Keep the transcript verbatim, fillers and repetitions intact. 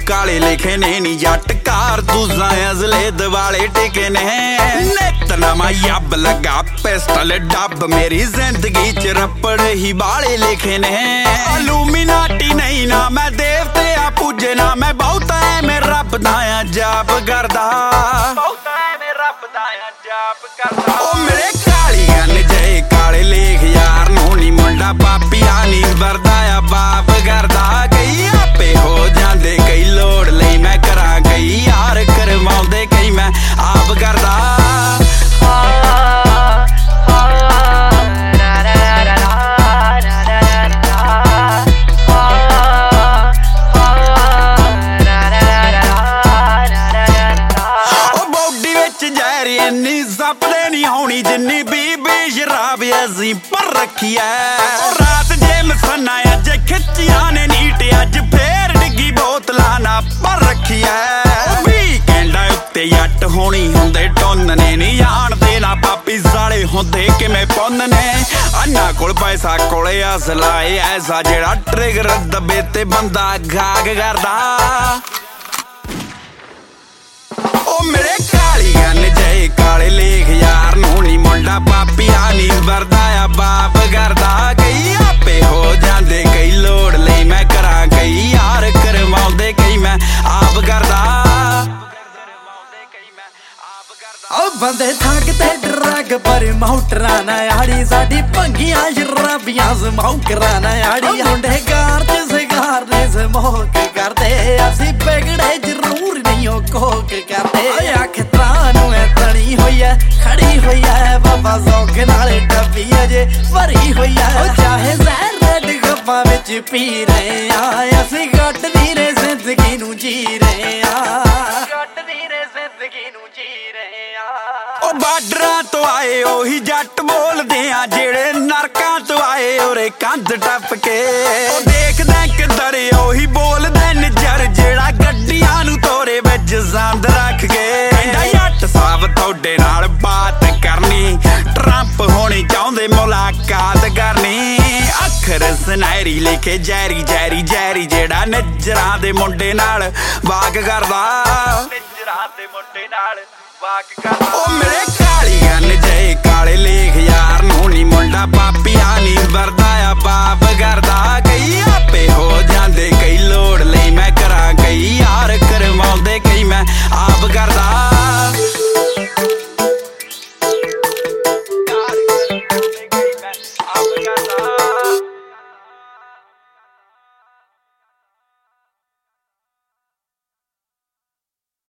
काले लिखे ने नी जट कारतूसां अजले दिवाले टिके ने नित नवां यब लगा पिस्टल डब मेरी जिंदगी च रपड़ ही बाले लिखे ने इल्यूमिनाटी नहीं ना मैं देवते आ पूजे ना मैं बहुत ऐवें रब दा जाप करदा बहुत ऐवें रब दा जाप करदा ओ मेरे कालियां ने जे काले लेख यार नूं नी मुंडा पापिया नी वरदा आ बाप करदा कई आपे हो जांदे कई लोड़ लई मैं करां कई यार करवाउंदे कई मैं आप करदा सपने नहीं होनी जिन्नी बीबी शराब असी पर रखी है रात जे मसना अज खिचिया ने नीट अज फेर डिगी बोतला ना पर रखी है वीकेंडा उत्ते जट होनी हुंदे टोनने नहीं जानदे ना पापी साले हुंदे किवें पुन्नने अन्ना कोल पैसा कोले असला ऐसा जेड़ा ट्रिगर दबे ते बंदा गाग करदा ओ मेरे कालियां ने जे काले लेख यार नूं नी मुंडा पापिया नी वरदा आ बाप करदा कई आपे हो जांदे कई लोड़ लई मैं करां कई यार करवाउंदे कई मैं आप करदा ओ बंदे थक ते ड्रग पर माउटरा ना आड़ी साडी भंगियां शराबियां समाऊ कराना आड़ी मुंडे कार च सिगार ने स्मोक करदे असी बिगड़े जरूर नहीं हो कोक करदे अख तानू ऐ तणी होई है खड़ी होई है बाबा सौख नाले डब्बी अजे भरी होई है चाहे जहर रेड गप्पां विच पी रहे आ असी गट दी रे जिंदगी नू जी रहे आ गट दी रे जिंदगी नू जी रहे आ ओ बार्डरां तो आए ओही जट बोलदे आ जेड़े नरकां तो आए ओरे कंध टप के ओ देखदे किधर ओही बोलदे निजर जेड़ा गड्डियां नू तोरे विच संद रख के कहंदा जट साहब थोड़े नाल बात करनी ट्रंप होनी चाहुंदे मुलाकात करनी अखर सुनहरी लिखे जैरी जैरी जैरी जेड़ा निजरां दे मुंडे नाल वाक करदा निजरां दे मुंडे नाल वाक करदा ओ मेरे कालियां ने जे काले लेख यार नूं नी मुंडा पापिया नी वरदा आ बाप करदा कई आपे हो जांदे कई लोड़ लई मैं करां कई